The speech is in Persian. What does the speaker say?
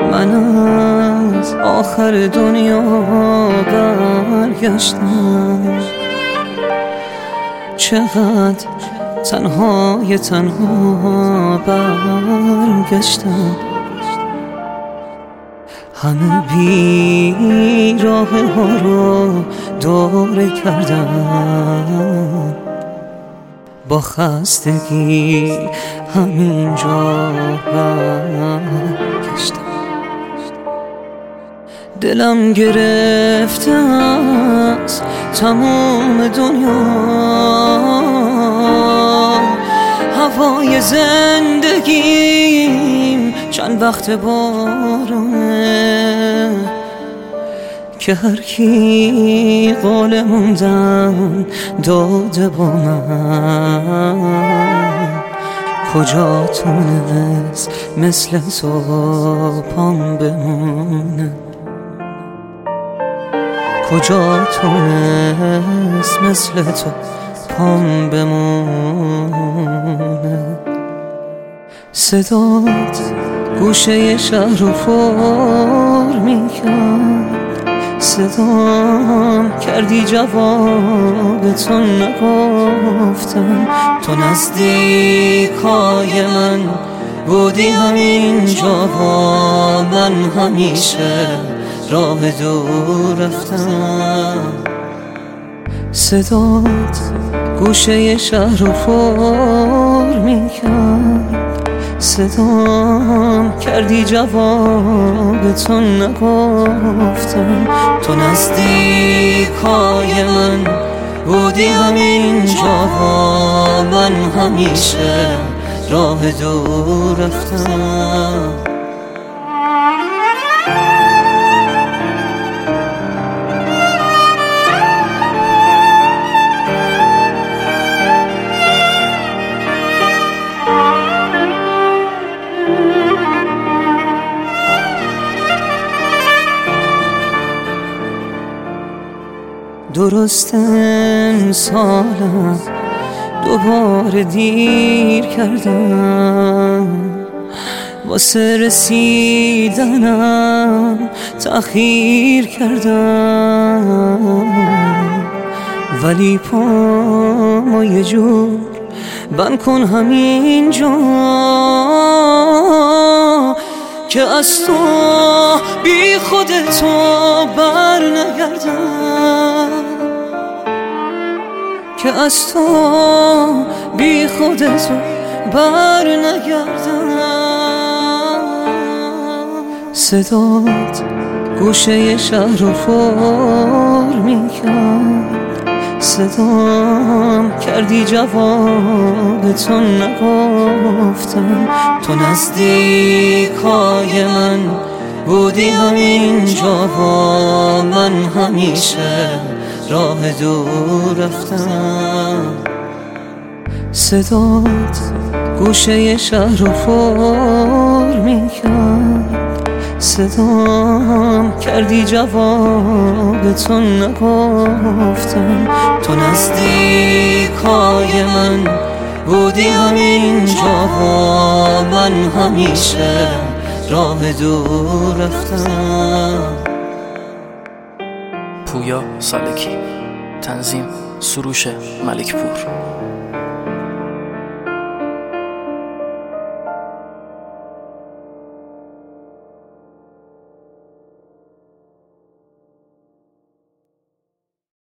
من از آخر دنیا برگشتم، چقدر تنها برگشتم. همه بیراه ها رو دوره کردم، با خستگی همینجا برگشتم. دلم گرفته از تمام دنیا، هوای زندگیم چند وقت بارونه، که هر کی قول موندن داده با من، کجا تونست مثل تو پام بمونه، کجا تونست مثل تو پام بمونه. صدات گوشه شهر رو پر میکرد، صدام کردی جواب تو نگفتم. تو نزدیکای من بودی همینجا، با من همیشه راه دور رفتم. صدات گوشه شهر رو پر میکرد، صدام کردی جواب تو نگفتم. تو نزدیکای من بودی همینجا، با من همیشه راه دور رفتم. درست امسالم دوباره دیر کردم، واسه رسیدنم تأخیر کردم، ولی پامو یه جور بند کن همینجا، که از تو بی خودتو بر نگردم، که از تو بی خودتو بر نگردم. صدات گوشه شهر رو پر میکرد، صدام کردی جواب تو نگفتم. تو نزدیکای من بودی همینجا، با من همیشه راه دور رفتم. صدات گوشه شهر رو پر میکرد، صدام کردی جواب تو نگفتم. تو نزدیکای من بودی همینجا، با من همیشه راه دور رفتم. پویا سالکی، تنظیم سروش ملکپور.